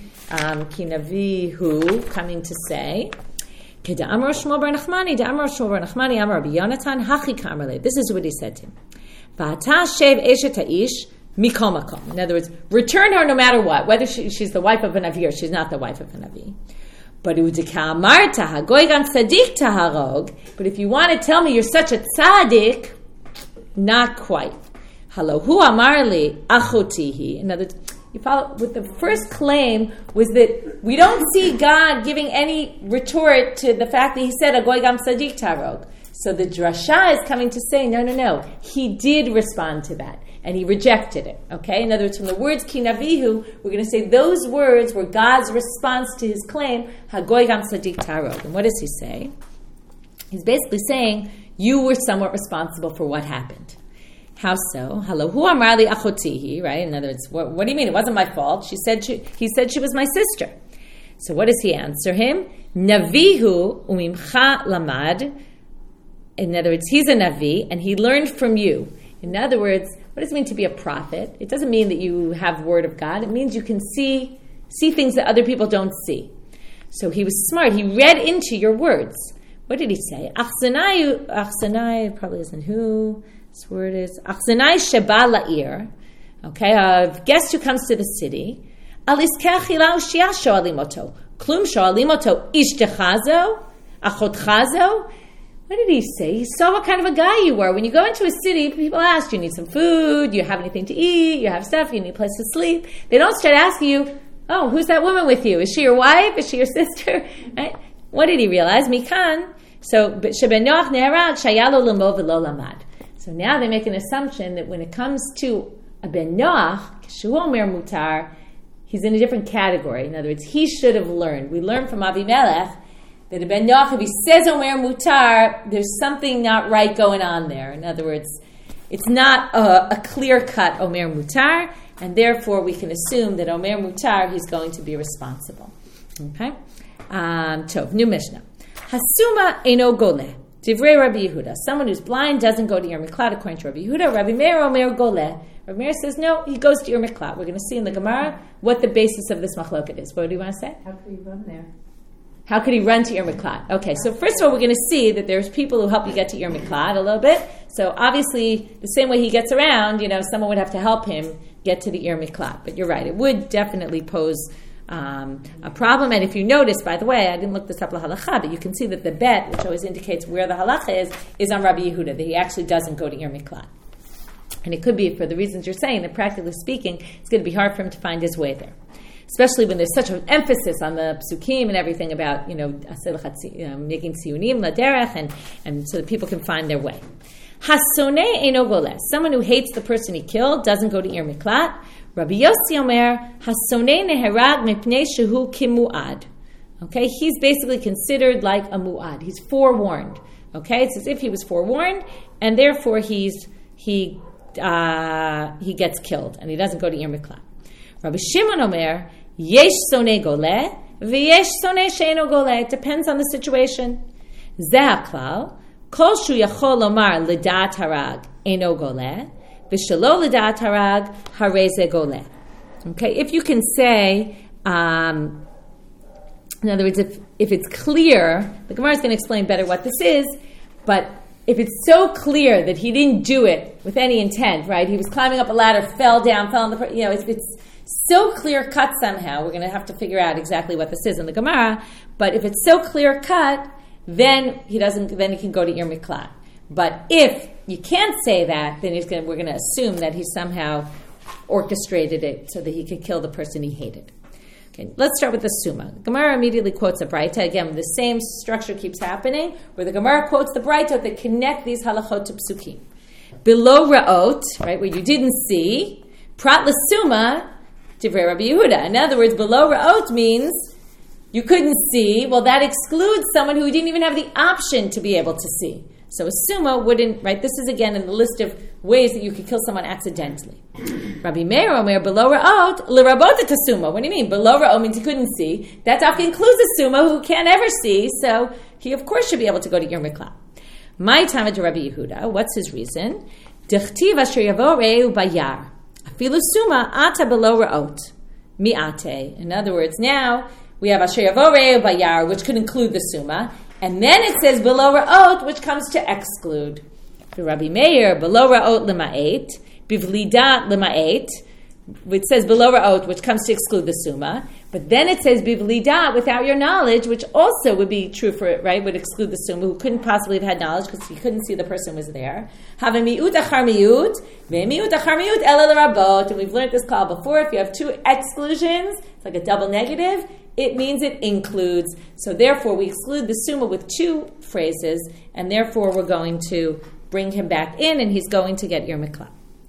coming to say? This is what he said to him. In other words, return her no matter what, whether she's the wife of a Navi or she's not the wife of a Navi. But if you want to tell me you're such a tzaddik, not quite. In other words, you follow, with the first claim was that we don't see God giving any retort to the fact that he said agoy gam tzadik tarog. So the drasha is coming to say, no. He did respond to that, and he rejected it. Okay? In other words, from the words ki navihu, we're going to say those words were God's response to his claim, hagoy gam tzadik tarog. And what does he say? He's basically saying, you were somewhat responsible for what happened. How so? Hello, who amrali achotihi, right? In other words, what do you mean? It wasn't my fault. He said she was my sister. So what does he answer him? Navihu umimcha lamad. In other words, he's a Navi, and he learned from you. In other words, what does it mean to be a prophet? It doesn't mean that you have word of God. It means you can see things that other people don't see. So he was smart. He read into your words. What did he say? Achsanai probably isn't who. This word is Achsanai sheba la'ir. Okay, a guest who comes to the city. Aliskech ilau shia sho'alimoto. Klum sho'alimoto ishtechazo? Achotchazo? What did he say? He saw what kind of a guy you were. When you go into a city, people ask, you need some food, you have anything to eat, you have stuff, you need a place to sleep. They don't start asking you, oh, who's that woman with you? Is she your wife? Is she your sister? Right? What did he realize? Mikan. So, shebenoach ne'arad shayalo limo v'lo lamad. So now they make an assumption that when it comes to a ben Noach, Shu Omer Mutar, he's in a different category. In other words, he should have learned. We learned from Avimelech that a ben Noach, if he says Omer Mutar, there's something not right going on there. In other words, it's not a clear-cut Omer Mutar, and therefore we can assume that Omer Mutar, he's going to be responsible. Okay? Tov, new Mishnah. Hasuma eno goleh. Divrei Rabbi Yehuda. Someone who's blind doesn't go to Yer Miklat according to Rabbi Yehuda. Rabbi Meir Omer goleh. Rabbi Meir says, no, he goes to Yer Miklat. We're going to see in the Gemara what the basis of this machloket is. What do you want to say? How can you run there? How could he run to Ir Miklat? Okay, so first of all, we're going to see that there's people who help you get to Ir Miklat a little bit. So obviously, the same way he gets around, someone would have to help him get to the Ir Miklat. But you're right, it would definitely pose a problem. And if you notice, by the way, I didn't look this up la halacha, but you can see that the bet, which always indicates where the halacha is on Rabbi Yehuda, that he actually doesn't go to Ir Miklat. And it could be for the reasons you're saying, that practically speaking, it's going to be hard for him to find his way there. Especially when there's such an emphasis on the psukim and everything about, making tziyunim laderech, and so that people can find their way. Hasoneh eino goleh. Someone who hates the person he killed doesn't go to Ir Miklat. Rabbi Yossi Omer, Hasoneh neherag mipnei shehu kimuad. Okay, he's basically considered like a muad. He's forewarned. Okay, it's as if he was forewarned, and therefore he gets killed, and he doesn't go to Ir Miklat. Rabbi Shimon Omer, yesh soneh goleh, v'yesh soneh she'eino goleh. It depends on the situation. Zeh haklal, kol shu yachol lomar l'da'at harag eino goleh, v'shelo l'da'at harag harei ze goleh. Okay, if you can say, in other words, if it's clear, the Gemara is going to explain better what this is, but if it's so clear that he didn't do it with any intent, right? He was climbing up a ladder, fell down, fell on the, it's so clear cut somehow. We're going to have to figure out exactly what this is in the Gemara. But if it's so clear cut, then he can go to Ir Miklat. But if you can't say that, then we're going to assume that he somehow orchestrated it so that he could kill the person he hated. Okay, let's start with the Summa. The Gemara immediately quotes a Braita. Again, the same structure keeps happening, where the Gemara quotes the Braita that connect these halachot to psukim. Below Ra'ot, right, where you didn't see, Prat l'Summa, Divrei Rabbi Yehuda. In other words, below Ra'ot means you couldn't see. Well, that excludes someone who didn't even have the option to be able to see. So a summa wouldn't, right? This is again in the list of ways that you could kill someone accidentally. Rabbi Meir Omer, below Ra'ot, l'rabot et summa. What do you mean? Below Ra'ot means he couldn't see. That often includes a summa who can't ever see, so he of course should be able to go to Ir Miklat. My time to Rabbi Yehuda, what's his reason? D'chtiv asher yavo re'u bayar. Afilu summa ata below Ra'ot. Mi'ate. In other words, now we have asher yavo re'u bayar, which could include the summa. And then it says below Ra'ot, which comes to exclude. For Rabbi Meir, below Ra'ot lema'et, bivlidat lema'et, which says below Ra'ot, which comes to exclude the summa. But then it says bivlidat, without your knowledge, which also would be true for it, right? Would exclude the summa, who couldn't possibly have had knowledge because he couldn't see the person was there. Have a mi'ut achar mi'ut, ve'mi'ut achar mi'ut ela l'rabot. And we've learned this call before. If you have two exclusions, it's like a double negative, it means it includes. So therefore, we exclude the summa with two phrases, and therefore we're going to bring him back in, and he's going to get Ir Miklat.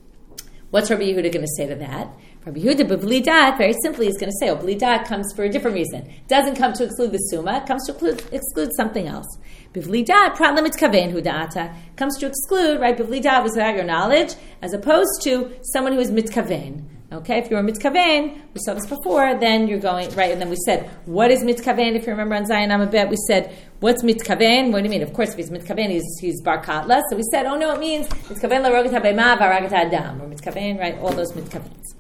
What's Rabbi Yehuda going to say to that? Rabbi Yehuda, b'blidat, very simply, he's going to say, blidat comes for a different reason. It doesn't come to exclude the summa, it comes to exclude something else. B'blidat, prat lemitkaven huda'ata, comes to exclude, right? B'blidat was without your knowledge, as opposed to someone who is mitkaven. Okay, if you're a mitkaven, we saw this before, then you're going, right, and then we said, what is mitkaven? If you remember on Zayin Amabet, we said, what's mitkaven? What do you mean? Of course, if he's mitkaven, he's bar katla. So we said, oh no, it means mitkaven l'rogat ha'bema v'aragat ha'adam, or mitkaven, right, all those mitkavens.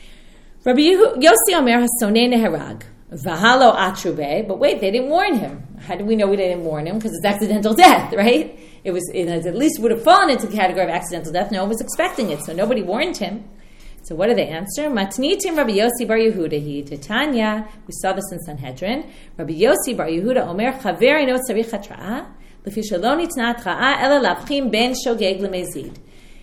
Rabbi Yossi Omer hasoneh neherag, v'halo atrube, but wait, they didn't warn him. How do we know we didn't warn him? Because it's accidental death, right? It at least would have fallen into the category of accidental death. No one was expecting it, so nobody warned him. So what do they answer? Matnitim Rabbi Yossi bar Yehuda hi Titania. We saw this in Sanhedrin. Rabbi Yossi bar Yehuda Omer Chaver ino tzarich hatra'a lefi shelo nitna hatra'a ela lavchim ben shogeg lemezid.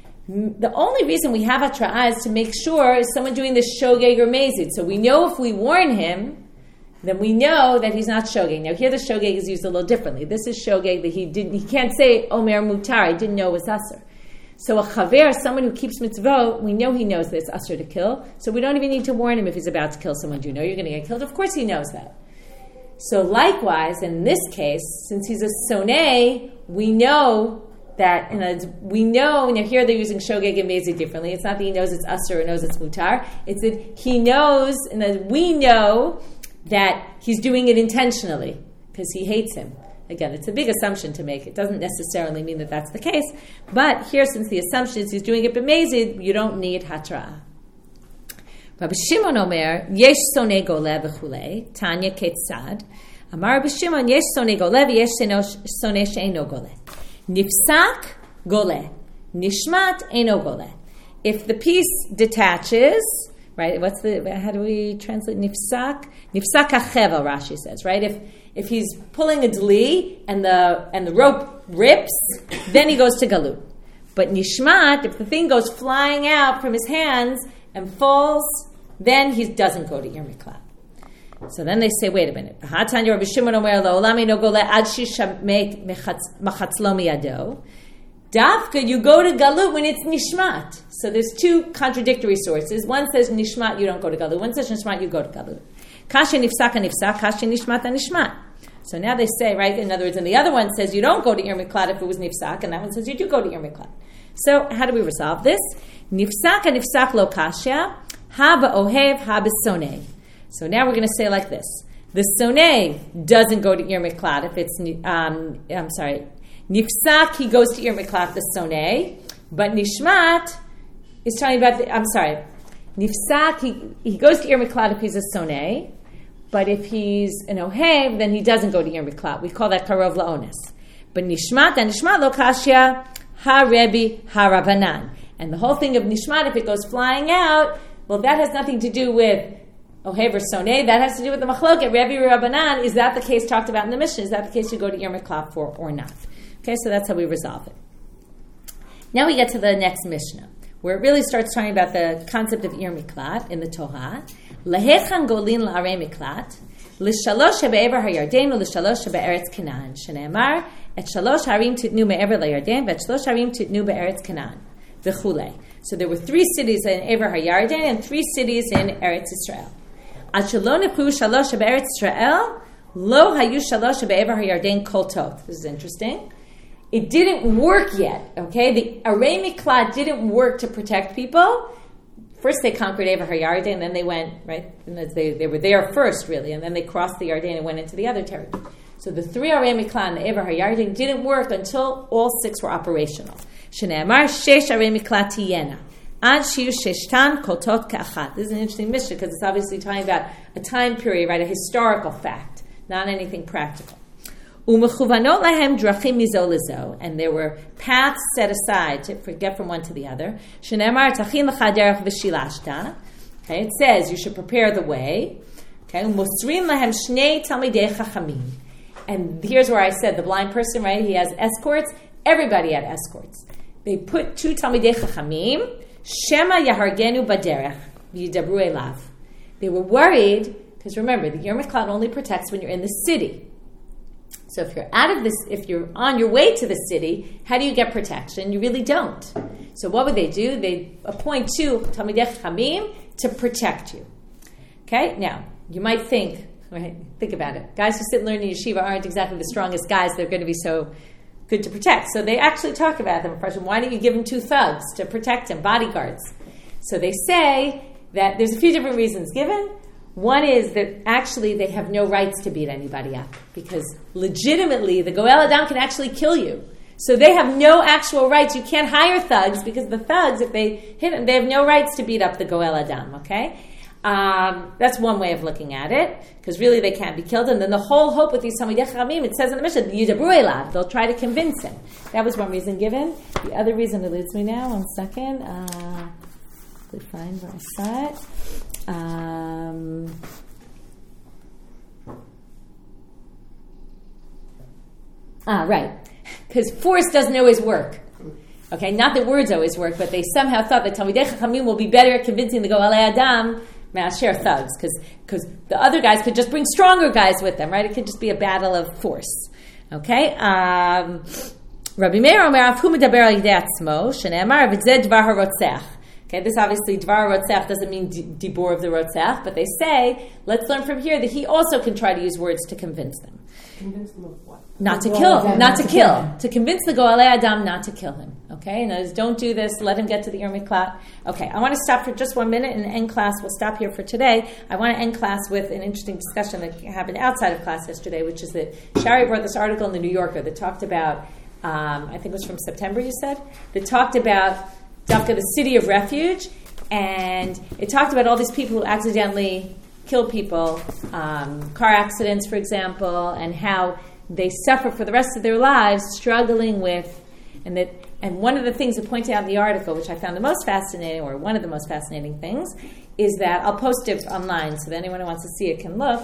The only reason we have hatra'a is to make sure is someone doing this shogeg or mezid. So we know if we warn him, then we know that he's not shogeg. Now here the shogeg is used a little differently. This is shogeg that he can't say Omer mutar. He didn't know it was asur. So a chaver, someone who keeps mitzvot, we know he knows that it's asur to kill, so we don't even need to warn him if he's about to kill someone. Do you know you're going to get killed? Of course he knows that. So likewise, in this case, since he's a soneh, we know that, now here they're using shogeg and mezid differently. It's not that he knows it's asur or knows it's mutar. It's that he knows, and that we know that he's doing it intentionally because he hates him. Again, it's a big assumption to make. It doesn't necessarily mean that that's the case. But here, since the assumption is he's doing it b'mezid, you don't need hatra'ah. Rabbi Shimon Omer, yesh sonei goleh v'chulei, Tanya ketzad. Amar Rabbi Shimon, yesh sonei goleh v'yesh sonei she'eno goleh. Nifsak goleh, nishmat eno goleh. If the piece detaches, right? How do we translate nifsak? Nifsak hachevel, Rashi says, right? If he's pulling a dli and the rope rips, then he goes to galut. But nishmat, if the thing goes flying out from his hands and falls, then he doesn't go to Ir Miklat. So then they say, wait a minute. Hatan Rabbi Shimon Omer lo olami no gole ad shishamek machatzlo miyado. Dafka, you go to galut when it's nishmat. So there's two contradictory sources. One says nishmat, you don't go to galut. One says nishmat, you go to galut. Kasha nifsaka nifsak, kasha nishmat nishmat. So now they say, right, in other words, and the other one says you don't go to Ir Miklat if it was nifsak, and that one says you do go to Ir Miklat. So how do we resolve this? Nifsaka nifsak lo kasha, ha ba'ohev, ha b'sonei. So now we're going to say like this. The sonei doesn't go to Ir Miklat if it's, nifsak, he goes to Ir Miklat, the sonei, but nishmat is talking about, nifsak, he goes to Ir Miklat if he's a sonei, but if he's an ohev, then he doesn't go to Ir Miklat. We call that karov la'ones. But nishmat, and nishmat lo kashya, ha-rebi, ha-rabanan. And the whole thing of nishmat, if it goes flying out, well, that has nothing to do with ohev or sonei. That has to do with the machloket, Rebbe or Rabbanan. Is that the case talked about in the Mishnah? Is that the case you go to Ir Miklat for or not? Okay, so that's how we resolve it. Now we get to the next Mishnah, where it really starts talking about the concept of Ir Miklat in the Torah. Lehechan golin la'arei miklat, l'shalosh shebe'ever ha'yarden u'l'shalosh shebe'eretz Canaan. Shene'emar, et shalosh harim titnu me'ever la'yarden, ve'et shalosh harim titnu be'eretz Canaan. V'chulei. So there were 3 cities in Ever ha'yarden and 3 cities in Eretz Yisrael. Ad shelo nichu shalosh shebe'eretz Yisrael, lo hayu shalosh shebe'ever ha'yarden kol tov. This is interesting. It didn't work yet, okay? The Arei Miklat didn't work to protect people. First they conquered Ever HaYarden, and then they went, right? And they were there first, really, and then they crossed the Yarden and went into the other territory. So the 3 Arei Miklat and the Ever HaYarden didn't work until all 6 were operational. Shene'amar shesh Arei Miklat tiyena. Ad shiyu sheshtan kotot ka'achat. This is an interesting mission because it's obviously talking about a time period, right? A historical fact, not anything practical. And there were paths set aside to get from one to the other. Okay, it says you should prepare the way. Okay, and here's where I said the blind person, right? He has escorts. Everybody had escorts. They put 2 Talmidei Chachamim, Shema Yahargenu Baderech, Yidabru Elav. They were worried because remember the Ir Miklat only protects when you're in the city. So if you're if you're on your way to the city, how do you get protection? You really don't. So what would they do? They appoint 2 Talmidei Chachamim to protect you. Okay? Now, you might think, right? Think about it. Guys who sit and learn in yeshiva aren't exactly the strongest guys. They're going to be so good to protect. So they actually talk about them. Why don't you give him 2 thugs to protect him, bodyguards? So they say that there's a few different reasons given. One is that actually they have no rights to beat anybody up because legitimately the Goel Adam can actually kill you. So they have no actual rights. You can't hire thugs because the thugs, if they hit them, they have no rights to beat up the Goel Adam, okay? That's one way of looking at it because really they can't be killed. And then the whole hope with these Talmidei Chachamim, it says in the Mishnah, Yidabru Elav, they'll try to convince him. That was one reason given. The other reason eludes me now. 1 second. Find where I saw it. Right. Because force doesn't always work. Okay, not that words always work, but they somehow thought that Talmidei Chachamim will be better at convincing the Goalei Adam Ma'asher thugs, because the other guys could just bring stronger guys with them, right? It could just be a battle of force. Okay? Rabbi Meir Omer, Af hu medaber al yidei atzmo, shene'amar v'zeh dvar harotzech. Okay, this obviously, Dvar Rotzach doesn't mean Dibor of the Rotzach, but they say, let's learn from here that he also can try to use words to convince them. Convince them of what? Not to kill. To convince the Goalei Adam not to kill him. Okay, and don't do this, let him get to the Ir Miklat. Okay, I want to stop for just 1 minute and end class. We'll stop here for today. I want to end class with an interesting discussion that happened outside of class yesterday, which is that Shari brought this article in the New Yorker that talked about, I think it was from September, you said, that talked about the city of refuge, And it talked about all these people who accidentally kill people, car accidents, for example, and how they suffer for the rest of their lives struggling with, and one of the things it pointed out in the article, which I found the most fascinating, or one of the most fascinating things, is that, I'll post it online so that anyone who wants to see it can look.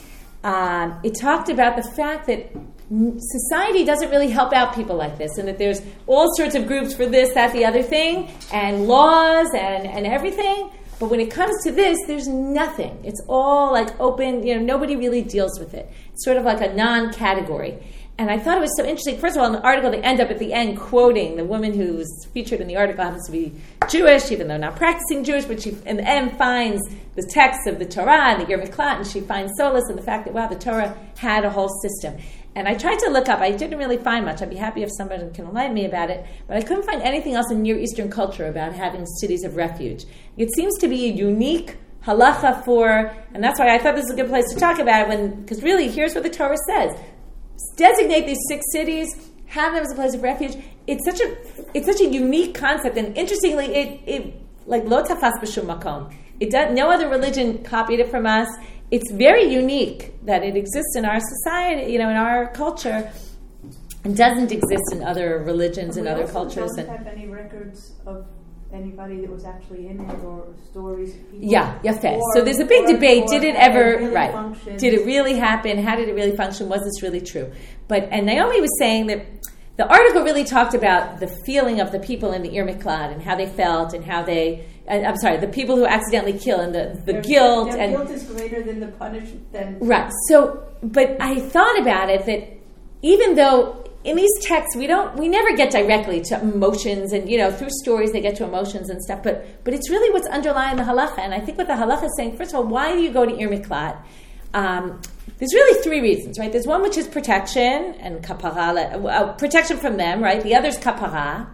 It talked about the fact that society doesn't really help out people like this, and that there's all sorts of groups for this, that, the other thing, and laws and everything. But when it comes to this, there's nothing. It's all like open, nobody really deals with it. It's sort of like a non-category. And I thought it was so interesting. First of all, in the article, they end up at the end quoting the woman who's featured in the article happens to be Jewish, even though not practicing Jewish, but she, in the end, finds the text of the Torah and the Yer Miklat, and she finds solace in the fact that, wow, the Torah had a whole system. And I tried to look up. I didn't really find much. I'd be happy if somebody can enlighten me about it. But I couldn't find anything else in Near Eastern culture about having cities of refuge. It seems to be a unique halacha for, and that's why I thought this was a good place to talk about it, because really, here's what the Torah says. Designate these 6 cities, have them as a place of refuge. It's such a unique concept, and interestingly, it like lo tafas b'shum makom. It does. No other religion copied it from us. It's very unique that it exists in our society, in our culture, and doesn't exist in other religions and other cultures. We don't have any records of anybody that was actually in it, or stories of people. Yeah, so there's a big debate. Did it ever, really function? Did it really happen? How did it really function? Was this really true? And Naomi was saying that the article really talked about the feeling of the people in the Ir Miklat and how they felt and how they, the people who accidentally kill and the guilt. Their and guilt is greater than the punishment. Right. So, but I thought about it that even though in these texts, we never get directly to emotions, and through stories they get to emotions and stuff. But it's really what's underlying the halacha. And I think what the halacha is saying, first of all, why do you go to Ir Miklat? There's really 3 reasons, right? There's one which is protection and kapara, protection from them, right? The other's kapara.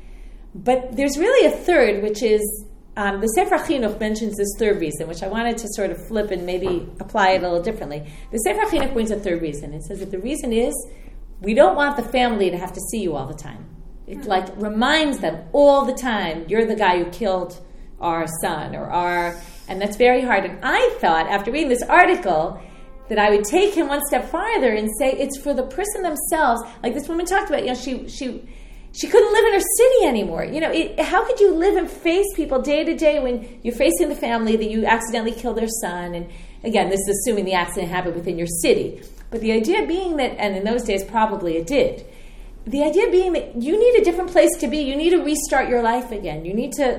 But there's really a third, which is the Sefer Chinuch mentions this third reason, which I wanted to sort of flip and maybe apply it a little differently. The Sefer Chinuch brings a third reason. It says that the reason is we don't want the family to have to see you all the time. It reminds them all the time, you're the guy who killed our son and that's very hard. And I thought, after reading this article, that I would take him one step farther and say it's for the person themselves. Like this woman talked about, she couldn't live in her city anymore. How could you live and face people day to day when you're facing the family that you accidentally killed their son? And again, this is assuming the accident happened within your city. But the idea being that, and in those days probably it did, the idea being that you need a different place to be. You need to restart your life again. You need to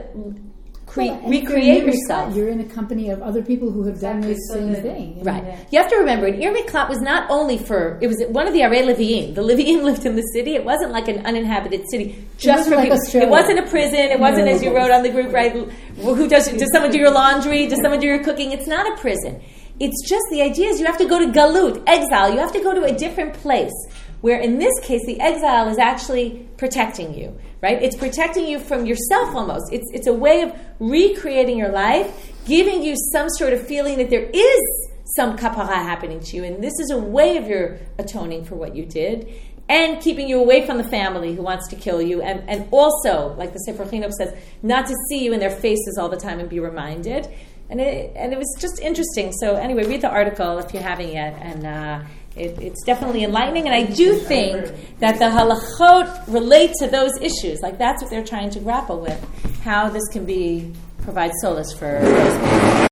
recreate yourself. You're in a company of other people who have done the same thing. Right. You have to remember, an Ir Miklat was not only it was one of the Arei Leviim. The Leviim lived in the city. It wasn't like an uninhabited city just for people. Australia. It wasn't a prison. It wasn't, as you wrote on the group, right? Does someone do your laundry? Does someone do your cooking? It's not a prison. It's just the idea is you have to go to galut, exile. You have to go to a different place where in this case the exile is actually protecting you, right? It's protecting you from yourself almost. It's a way of recreating your life, giving you some sort of feeling that there is some kapara happening to you, and this is a way of your atoning for what you did, and keeping you away from the family who wants to kill you, and also, like the Sefer Chinuch says, not to see you in their faces all the time and be reminded. And it was just interesting. So anyway, read the article if you haven't yet, and it's definitely enlightening. And I do think that the halachot relate to those issues. Like that's what they're trying to grapple with, how this can provide solace for those people.